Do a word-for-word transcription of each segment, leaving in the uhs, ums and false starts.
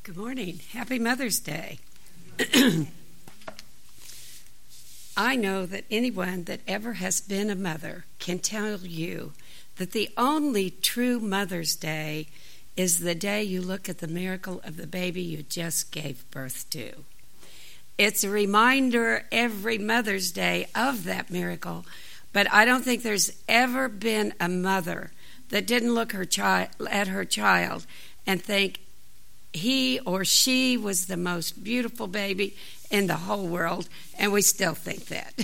Good morning. Happy Mother's Day. I know that anyone that ever has been a mother can tell you that the only true Mother's Day is the day you look at the miracle of the baby you just gave birth to. It's a reminder every Mother's Day of that miracle, but I don't think there's ever been a mother that didn't look her chi- at her child and think, he or she was the most beautiful baby in the whole world, and we still think that.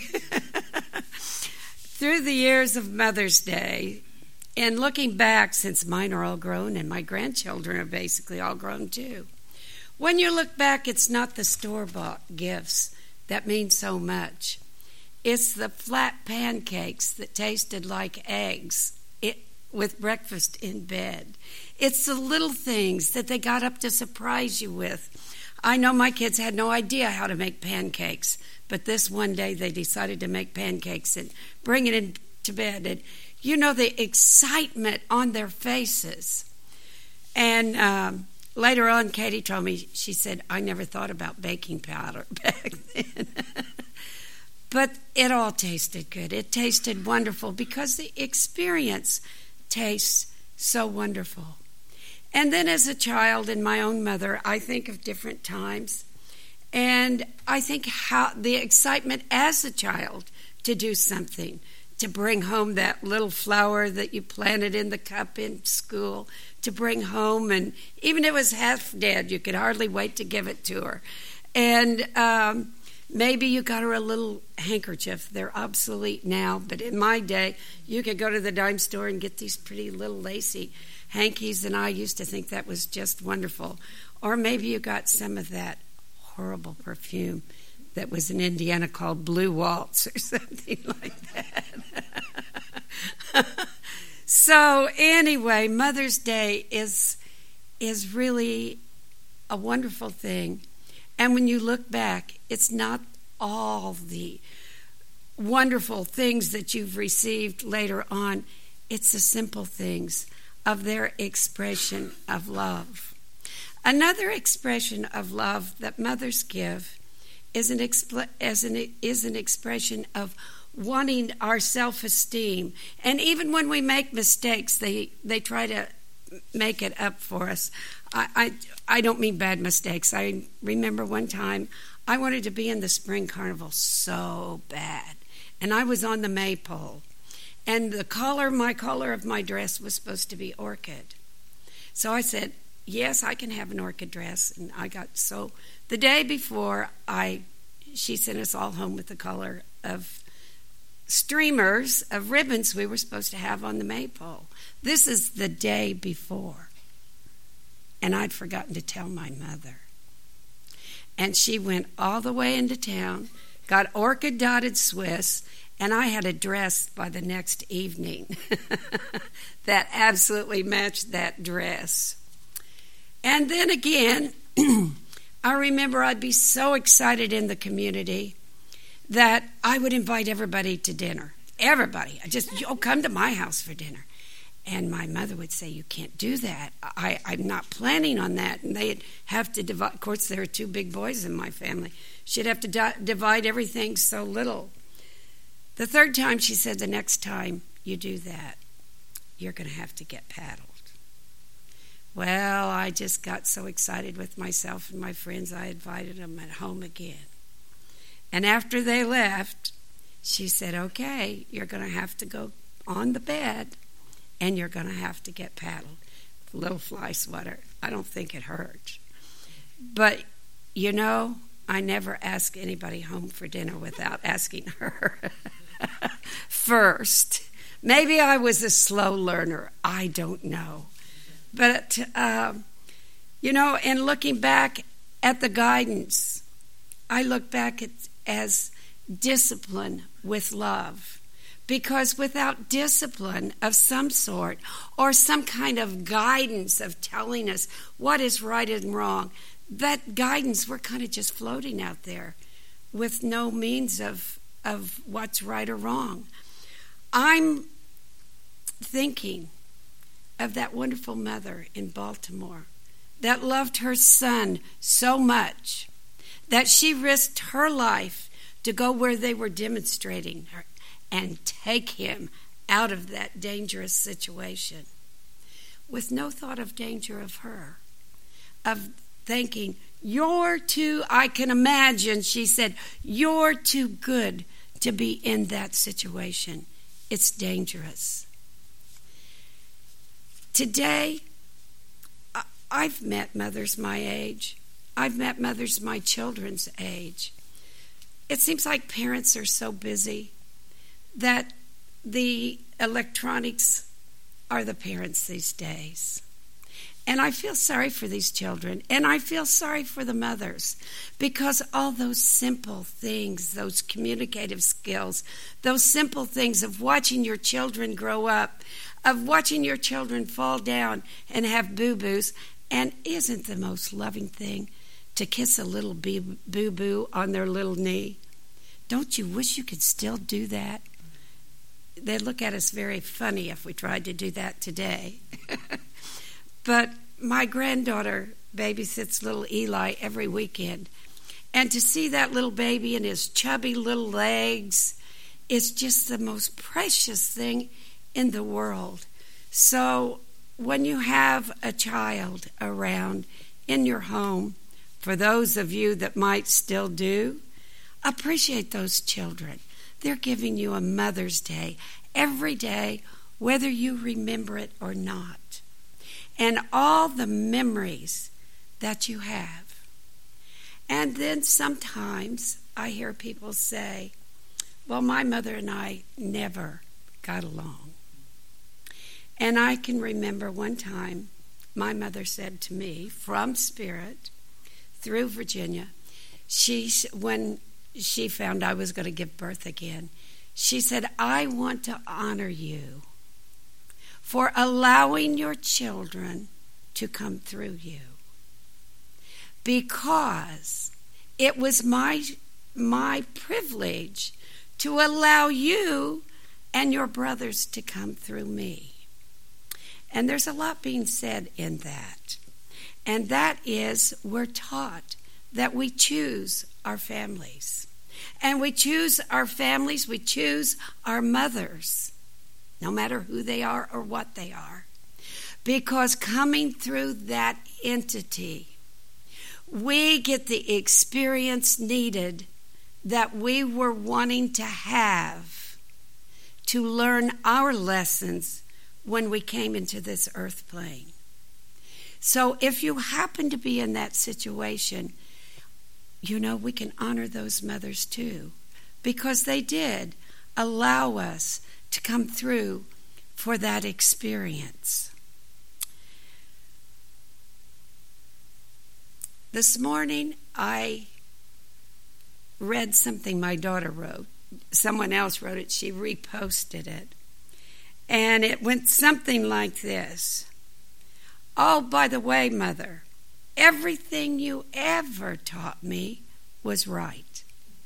Through the years of Mother's Day, and looking back, since mine are all grown and my grandchildren are basically all grown too, when you look back, it's not the store-bought gifts that mean so much. It's the flat pancakes that tasted like eggs it, with breakfast in bed. It's the little things that they got up to surprise you with. I know my kids had no idea how to make pancakes, but this one day they decided to make pancakes and bring it into bed. And you know the excitement on their faces. And um, later on, Katie told me, she said, I never thought about baking powder back then. But it all tasted good. It tasted wonderful because the experience tastes so wonderful. And then as a child and my own mother, I think of different times. And I think how the excitement as a child to do something, to bring home that little flower that you planted in the cup in school, to bring home, and even if it was half dead, you could hardly wait to give it to her. And um, maybe you got her a little handkerchief. They're obsolete now, but in my day, you could go to the dime store and get these pretty little lacy hankies, and I used to think that was just wonderful. Or maybe you got some of that horrible perfume that was in Indiana called Blue Waltz or something like that. So anyway, Mother's Day is is really a wonderful thing. And when you look back, it's not all the wonderful things that you've received later on. It's the simple things of their expression of love. Another expression of love that mothers give is an, expl- as an, is an expression of wanting our self-esteem. And even when we make mistakes, they, they try to make it up for us. I, I, I don't mean bad mistakes. I remember one time I wanted to be in the spring carnival so bad. And I was on the maypole. And the color, my color of my dress was supposed to be orchid. So I said, yes, I can have an orchid dress. And I got so, the day before, I, she sent us all home with the color of streamers, of ribbons we were supposed to have on the maypole. This is the day before. And I'd forgotten to tell my mother. And she went all the way into town, got orchid dotted Swiss, and I had a dress by the next evening that absolutely matched that dress. And then again, I remember I'd be so excited in the community that I would invite everybody to dinner. Everybody. I just, oh, come to my house for dinner. And my mother would say, you can't do that. I, I'm not planning on that. And they'd have to divide. Of course, there are two big boys in my family. She'd have to di- divide everything so little. The third time, she said, the next time you do that, you're going to have to get paddled. Well, I just got so excited with myself and my friends, I invited them at home again. And after they left, she said, okay, you're going to have to go on the bed, and you're going to have to get paddled. Little fly swatter. I don't think it hurt. But, you know, I never ask anybody home for dinner without asking her first. Maybe I was a slow learner. I don't know. But, uh, you know, in looking back at the guidance, I look back at as discipline with love. Because without discipline of some sort, or some kind of guidance of telling us what is right and wrong, that guidance, we're kind of just floating out there with no means of, of what's right or wrong. I'm thinking of that wonderful mother in Baltimore that loved her son so much that she risked her life to go where they were demonstrating her and take him out of that dangerous situation with no thought of danger of her, of thinking, you're too, I can imagine, she said, you're too good to be in that situation. It's dangerous. Today, I've met mothers my age. I've met mothers my children's age. It seems like parents are so busy that the electronics are the parents these days. And I feel sorry for these children, and I feel sorry for the mothers, because all those simple things, those communicative skills, those simple things of watching your children grow up, of watching your children fall down and have boo-boos, and isn't the most loving thing to kiss a little boo-boo on their little knee? Don't you wish you could still do that? They'd look at us very funny if we tried to do that today. But my granddaughter babysits little Eli every weekend. And to see that little baby and his chubby little legs is just the most precious thing in the world. So when you have a child around in your home, for those of you that might still do, appreciate those children. They're giving you a Mother's Day every day, whether you remember it or not. And all the memories that you have. And then sometimes I hear people say, well, my mother and I never got along. And I can remember one time my mother said to me from Spirit through Virginia, she when she found I was going to give birth again, she said, I want to honor you for allowing your children to come through you. Because it was my, my privilege to allow you and your brothers to come through me. And there's a lot being said in that. And that is, we're taught that we choose our families. And we choose our families, we choose our mothers, no matter who they are or what they are. Because coming through that entity, we get the experience needed that we were wanting to have to learn our lessons when we came into this earth plane. So if you happen to be in that situation, you know, we can honor those mothers too, because they did allow us to come through for that experience. This morning, I read something my daughter wrote. Someone else wrote it. She reposted it. And it went something like this. Oh, by the way, Mother, everything you ever taught me was right.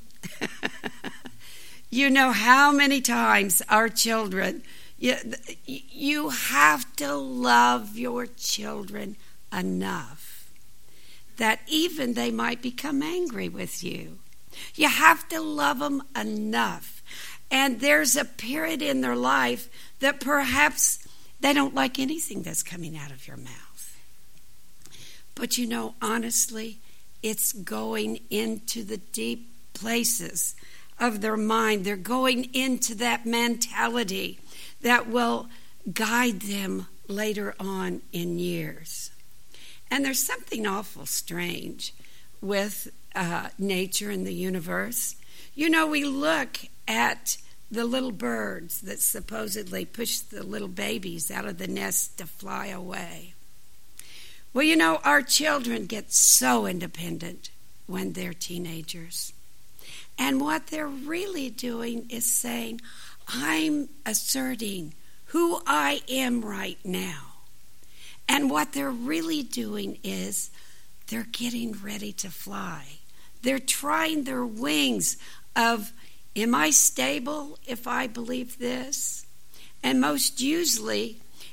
You know how many times our children, you, you have to love your children enough that even they might become angry with you. You have to love them enough. And there's a period in their life that perhaps they don't like anything that's coming out of your mouth. But you know, honestly, it's going into the deep places of their mind. They're going into that mentality that will guide them later on in years. And there's something awful strange with uh, nature and the universe. You know, we look at the little birds that supposedly push the little babies out of the nest to fly away. Well, you know, our children get so independent when they're teenagers. And what they're really doing is saying, I'm asserting who I am right now. And what they're really doing is they're getting ready to fly. They're trying their wings of, am I stable if I believe this? And most usually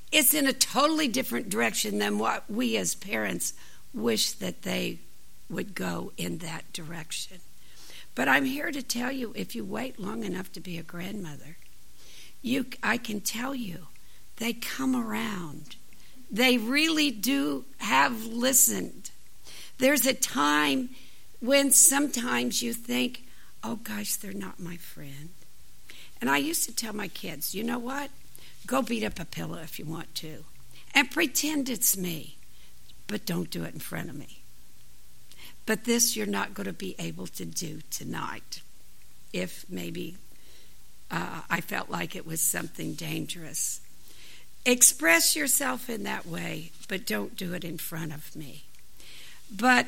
it's in a totally different direction than what we as parents wish that they would go in that direction. But I'm here to tell you, if you wait long enough to be a grandmother, you, I can tell you, they come around. They really do have listened. There's a time when sometimes you think, oh gosh, they're not my friend. And I used to tell my kids, you know what? Go beat up a pillow if you want to. And pretend it's me. But don't do it in front of me. But this you're not going to be able to do tonight. If maybe uh, I felt like it was something dangerous. Express yourself in that way, but don't do it in front of me. But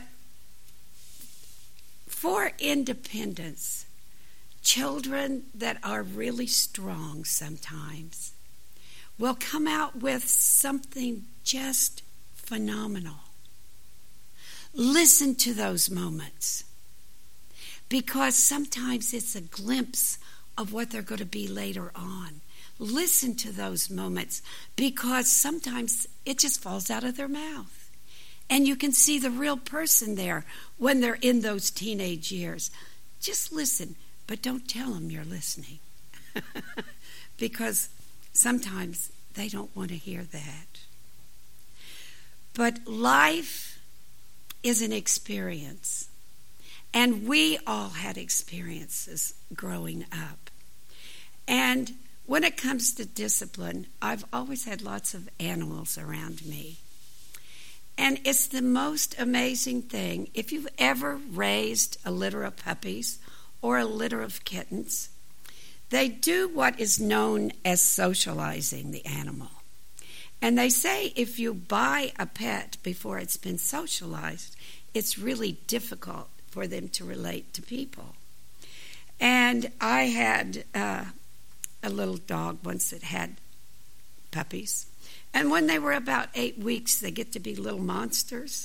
for independence, children that are really strong sometimes will come out with something just phenomenal. Listen to those moments, because sometimes it's a glimpse of what they're going to be later on. Listen to those moments, because sometimes it just falls out of their mouth. And you can see the real person there when they're in those teenage years. Just listen, but don't tell them you're listening. Because sometimes they don't want to hear that. But life is an experience. And we all had experiences growing up. And when it comes to discipline, I've always had lots of animals around me. And it's the most amazing thing. If you've ever raised a litter of puppies or a litter of kittens, they do what is known as socializing the animal. And they say if you buy a pet before it's been socialized, it's really difficult for them to relate to people. And I had uh, a little dog once that had puppies. And when they were about eight weeks, they get to be little monsters.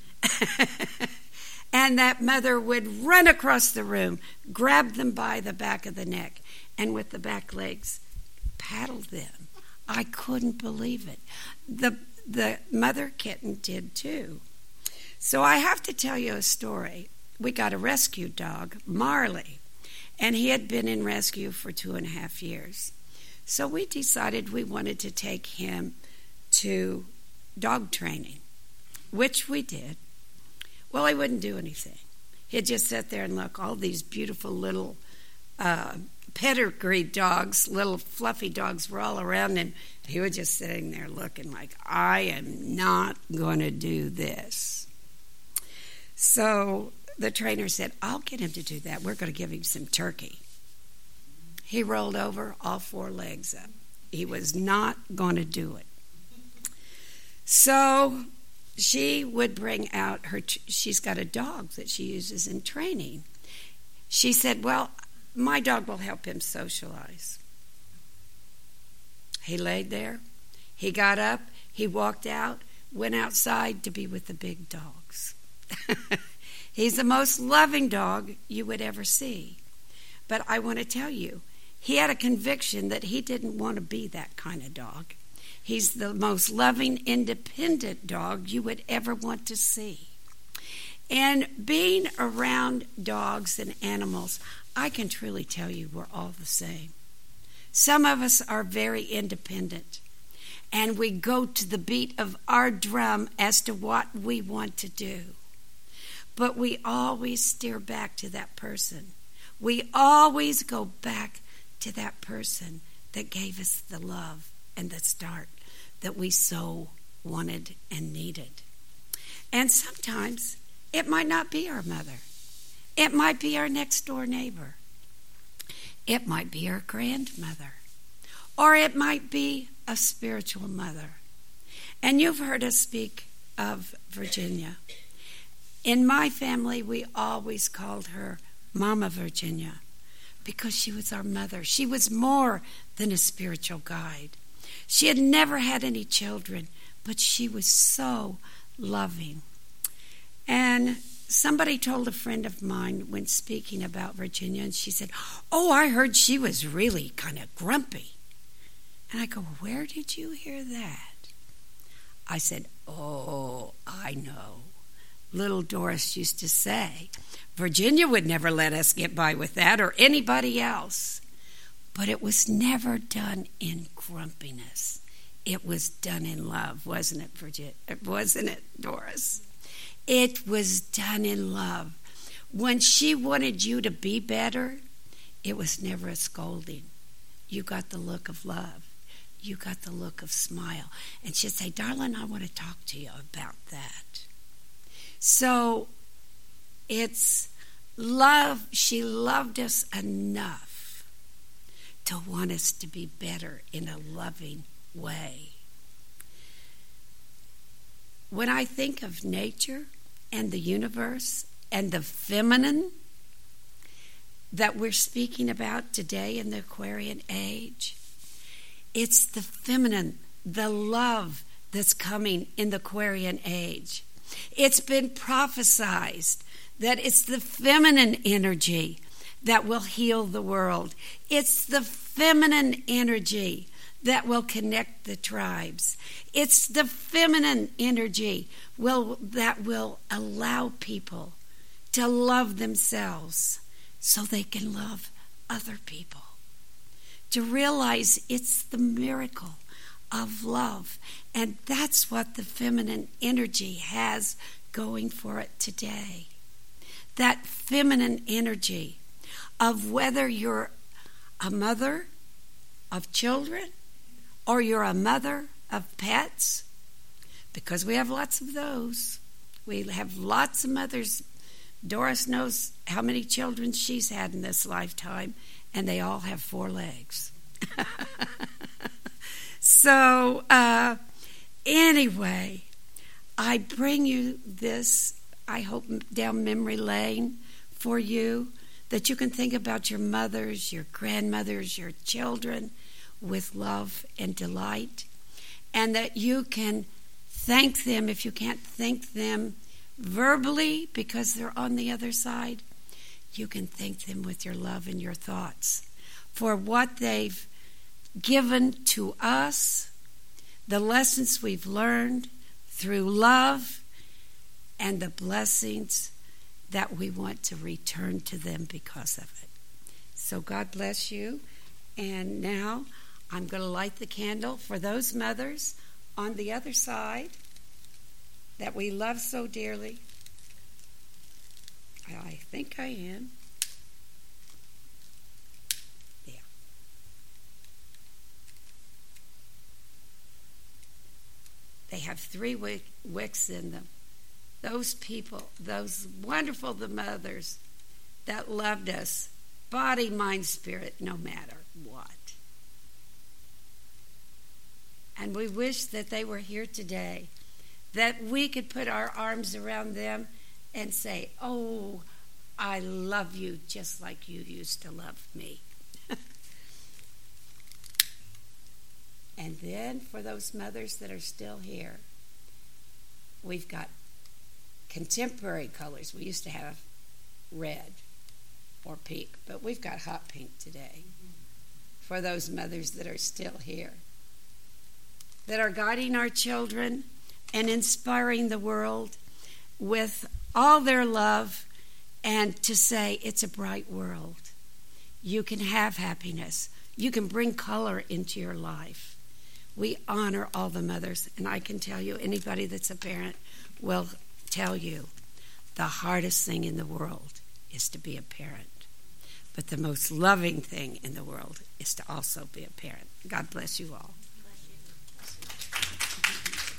And that mother would run across the room, grab them by the back of the neck, and with the back legs, paddle them. I couldn't believe it. The, the mother kitten did too. So I have to tell you a story. We got a rescue dog, Marley, and he had been in rescue for two and a half years. So we decided we wanted to take him to dog training, which we did. Well, he wouldn't do anything. He'd just sit there and look. All these beautiful little uh, pedigree dogs, little fluffy dogs were all around him. He was just sitting there looking like, I am not going to do this. So the trainer said, I'll get him to do that. We're going to give him some turkey. He rolled over, all four legs up. He was not going to do it. So she would bring out her, she's got a dog that she uses in training. She said, well, my dog will help him socialize. He laid there. He got up. He walked out, went outside to be with the big dogs. He's the most loving dog you would ever see. But I want to tell you, he had a conviction that he didn't want to be that kind of dog. He's the most loving, independent dog you would ever want to see. And being around dogs and animals, I can truly tell you we're all the same. Some of us are very independent, and we go to the beat of our drum as to what we want to do. But we always steer back to that person. We always go back to that person that gave us the love and the start that we so wanted and needed. And sometimes it might not be our mother. It might be our next door neighbor. It might be our grandmother. Or it might be a spiritual mother. And you've heard us speak of Virginia. In my family, we always called her Mama Virginia because she was our mother. She was more than a spiritual guide. She had never had any children, but she was so loving. And somebody told a friend of mine when speaking about Virginia, and she said, oh, I heard she was really kind of grumpy. And I go, where did you hear that? I said, oh, I know. Little Doris used to say, Virginia would never let us get by with that or anybody else. But it was never done in grumpiness. It was done in love, wasn't it, Virginia? Wasn't it, Doris? It was done in love. When she wanted you to be better, it was never a scolding. You got the look of love. You got the look of smile. And she'd say, darling, I want to talk to you about that. So it's love. She loved us enough to want us to be better in a loving way. When I think of nature and the universe and the feminine that we're speaking about today in the Aquarian age, it's the feminine, the love that's coming in the Aquarian age. It's been prophesied that it's the feminine energy that will heal the world. It's the feminine energy that will connect the tribes. It's the feminine energy will, that will allow people to love themselves so they can love other people. To realize it's the miracle of love. And that's what the feminine energy has going for it today. That feminine energy of whether you're a mother of children or you're a mother of pets, because we have lots of those. We have lots of mothers. Doris knows how many children she's had in this lifetime, and they all have four legs. So, uh, anyway, I bring you this, I hope, down memory lane for you, that you can think about your mothers, your grandmothers, your children with love and delight, and that you can thank them if you can't thank them verbally because they're on the other side. You can thank them with your love and your thoughts for what they've given to us, the lessons we've learned through love, and the blessings that we want to return to them because of it. So God bless you. And now I'm going to light the candle for those mothers on the other side that we love so dearly. I think I am. Yeah. They have three wicks in them. Those people, those wonderful the mothers that loved us, body, mind, spirit, no matter what. And we wish that they were here today, that we could put our arms around them and say, oh, I love you just like you used to love me. And then for those mothers that are still here, we've got contemporary colors. We used to have red or pink, but we've got hot pink today for those mothers that are still here, that are guiding our children and inspiring the world with all their love, and to say it's a bright world. You can have happiness. You can bring color into your life. We honor all the mothers, and I can tell you, anybody that's a parent will tell you the hardest thing in the world is to be a parent. But the most loving thing in the world is to also be a parent. God bless you all.